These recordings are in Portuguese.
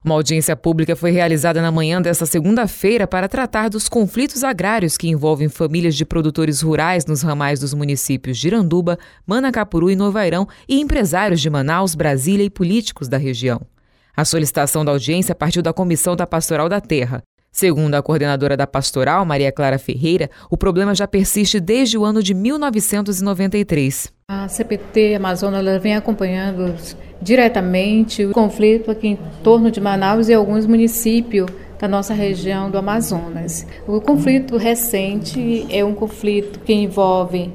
Uma audiência pública foi realizada na manhã desta segunda-feira para tratar dos conflitos agrários que envolvem famílias de produtores rurais nos ramais dos municípios de Iranduba, Manacapuru e Novairão e empresários de Manaus, Brasília e políticos da região. A solicitação da audiência partiu da Comissão da Pastoral da Terra. Segundo a coordenadora da Pastoral, Maria Clara Ferreira, o problema já persiste desde o ano de 1993. A CPT Amazonas ela vem acompanhando diretamente o conflito aqui em torno de Manaus e alguns municípios da nossa região do Amazonas. O conflito recente é um conflito que envolve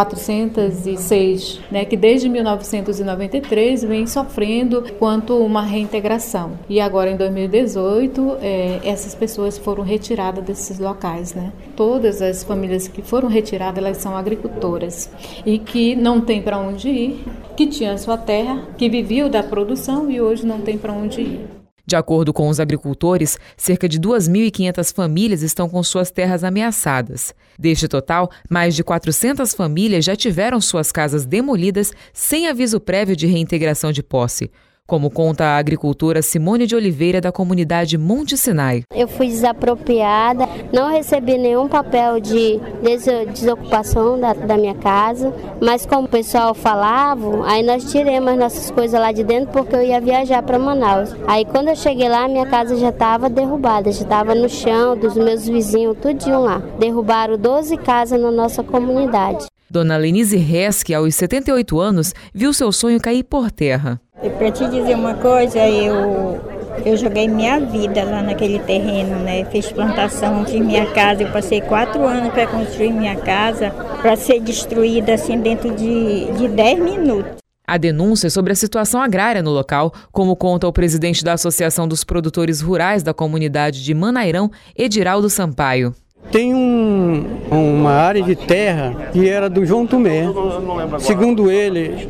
406, que desde 1993 vem sofrendo quanto uma reintegração. E agora em 2018, essas pessoas foram retiradas desses locais. Todas as famílias que foram retiradas, elas são agricultoras e que não tem para onde ir, que tinha sua terra, que viviam da produção e hoje não tem para onde ir. De acordo com os agricultores, cerca de 2.500 famílias estão com suas terras ameaçadas. Deste total, mais de 400 famílias já tiveram suas casas demolidas sem aviso prévio de reintegração de posse, como conta a agricultora Simone de Oliveira, da comunidade Monte Sinai. Eu fui desapropriada, não recebi nenhum papel de desocupação da minha casa, mas como o pessoal falava, aí nós tiramos as nossas coisas lá de dentro porque eu ia viajar para Manaus. Aí quando eu cheguei lá, minha casa já estava derrubada, já estava no chão, dos meus vizinhos, tudinho lá. Derrubaram 12 casas na nossa comunidade. Dona Lenise Resch, aos 78 anos, viu seu sonho cair por terra. E para te dizer uma coisa, eu joguei minha vida lá naquele terreno, Fiz plantação de minha casa, eu passei 4 anos para construir minha casa, para ser destruída assim dentro de 10 minutos. Há denúncias sobre a situação agrária no local, como conta o presidente da Associação dos Produtores Rurais da comunidade de Manairão, Ediraldo Sampaio. Tem uma área de terra que era do João Tomé. Segundo ele,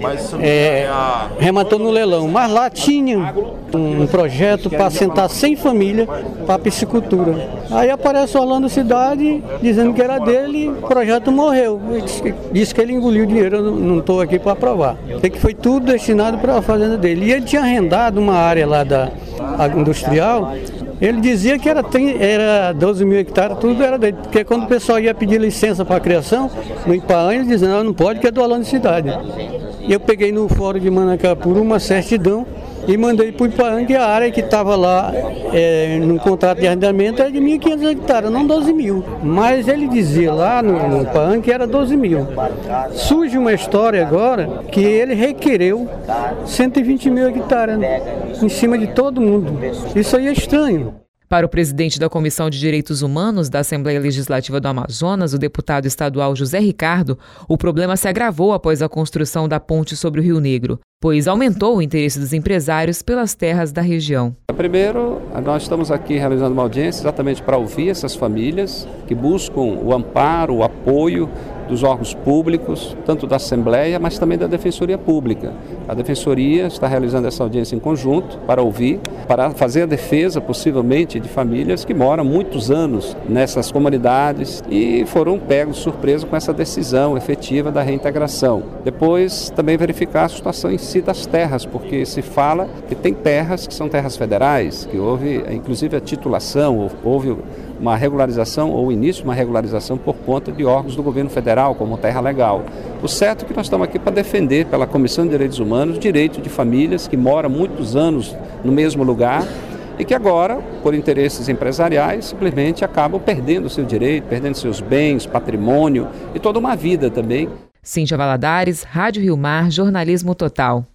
rematou no leilão. Mas lá tinha um projeto para assentar 100 famílias para piscicultura. Aí aparece o Orlando Cidade dizendo que era dele e o projeto morreu. Disse que ele engoliu o dinheiro, eu não estou aqui para provar. Que foi tudo destinado para a fazenda dele. E ele tinha arrendado uma área lá da industrial. Ele dizia que era 12 mil hectares, tudo era dele, porque quando o pessoal ia pedir licença para a criação, no Ipaã, eles diziam, não pode, que é do Orlando Cidade. E eu peguei no fórum de Manacapuru uma certidão e mandei para o Ipaã, que a área que estava lá no contrato de arrendamento era de 1.500 hectares, não 12 mil. Mas ele dizia lá no Ipaã que era 12 mil. Surge uma história agora que ele requereu 120 mil hectares em cima de todo mundo. Isso aí é estranho. Para o presidente da Comissão de Direitos Humanos da Assembleia Legislativa do Amazonas, o deputado estadual José Ricardo, o problema se agravou após a construção da ponte sobre o Rio Negro, pois aumentou o interesse dos empresários pelas terras da região. Primeiro, nós estamos aqui realizando uma audiência exatamente para ouvir essas famílias que buscam o amparo, o apoio dos órgãos públicos, tanto da Assembleia, mas também da Defensoria Pública. A Defensoria está realizando essa audiência em conjunto para ouvir, para fazer a defesa, possivelmente, de famílias que moram muitos anos nessas comunidades e foram pegos de surpresa com essa decisão efetiva da reintegração. Depois, também verificar a situação em si das terras, porque se fala que tem terras que são terras federais, que houve, inclusive, a titulação, houve uma regularização ou início de uma regularização por conta de órgãos do governo federal, como terra legal. O certo é que nós estamos aqui para defender, pela Comissão de Direitos Humanos, o direito de famílias que moram muitos anos no mesmo lugar e que agora, por interesses empresariais, simplesmente acabam perdendo o seu direito, perdendo seus bens, patrimônio e toda uma vida também. Cíntia Valadares, Rádio Rio Mar, Jornalismo Total.